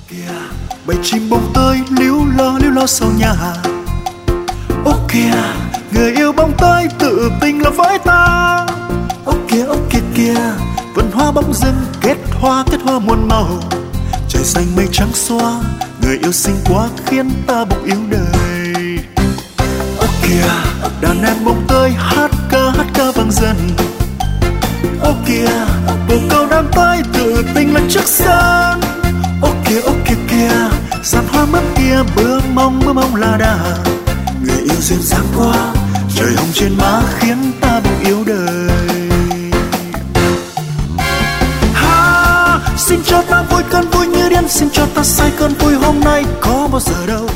kìa bầy chim bông tơi líu lo sau nhà. Ô kìa người yêu bông tơi tự tình là với ta. Ô kìa kìa vườn hoa bỗng dưng kết hoa muôn màu. Trời xanh mây trắng xóa, người yêu xinh quá khiến ta bỗng yếu đời. Ô kìa đàn em bông tơi hát ca vang dần. Ô kìa bồ câu đám tơi tự tình là trước sân. Ô kìa kìa giàn hoa mướp kia bướm mong là đà. Người yêu duyên dáng quá, trời hồng trên má khiến ta bỗng yếu đời. Ha, xin cho ta vui cơn vui như điên, xin cho ta say cơn vui hôm nay có bao giờ đâu.